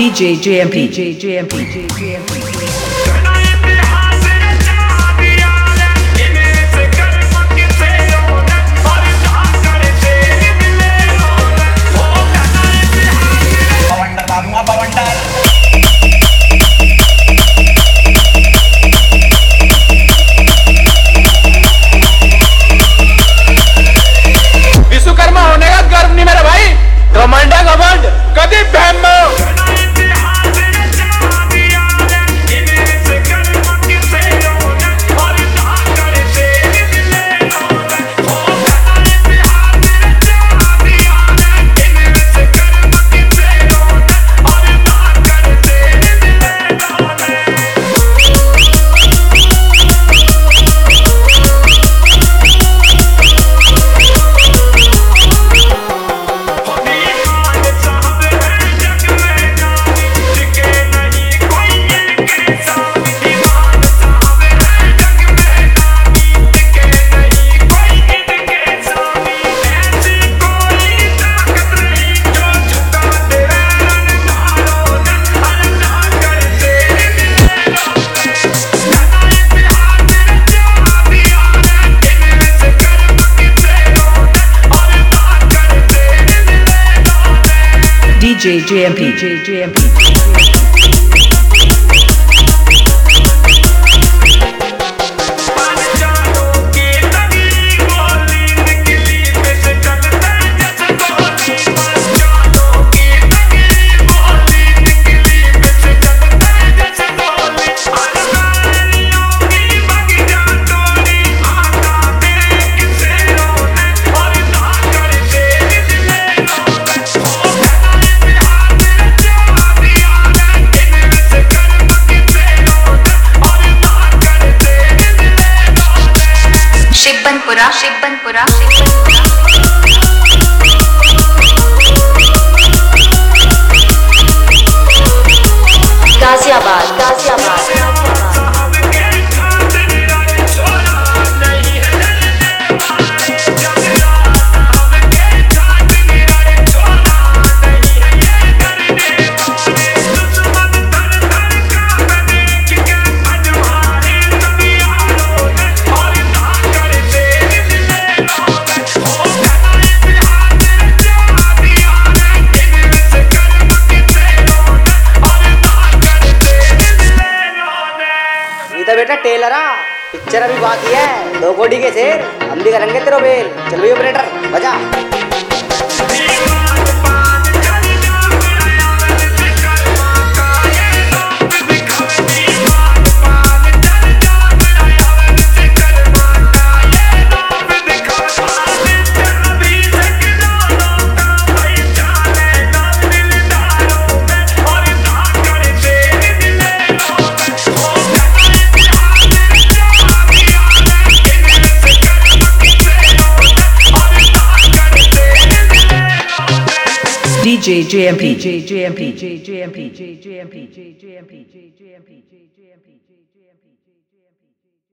DJ JMP. Vishwakarma होने का गर्व नहीं मेरा भाई, घमंड है घमंड, कभी बहम DJ JMP. शिवबनपुरा गाजियाबाद बेटा टेलरा पिक्चर अभी बाकी है, 2 कोटी के शेर हम भी करेंगे तेरो बेल। चल भाई ऑपरेटर बजा। DJ JMP.